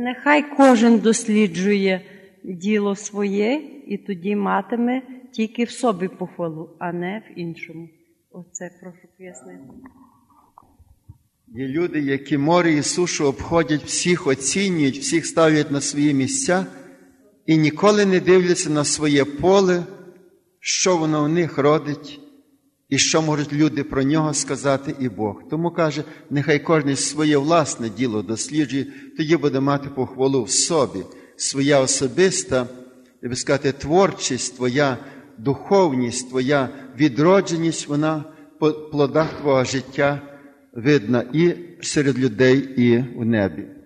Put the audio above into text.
нехай кожен досліджує діло своє і тоді матиме тільки в собі похвалу, а не в іншому. Оце прошу пояснити. Є люди, які море і сушу обходять, всіх оцінюють, всіх ставлять на свої місця і ніколи не дивляться на своє поле, що воно в них родить і що можуть люди про нього сказати і Бог. Тому каже, нехай кожен своє власне діло досліджує, тоді буде мати похвалу в собі. Своя особиста, я би сказати, творчість, твоя духовність, твоя відродженість, вона по плодах твого життя видна і серед людей, і в небі.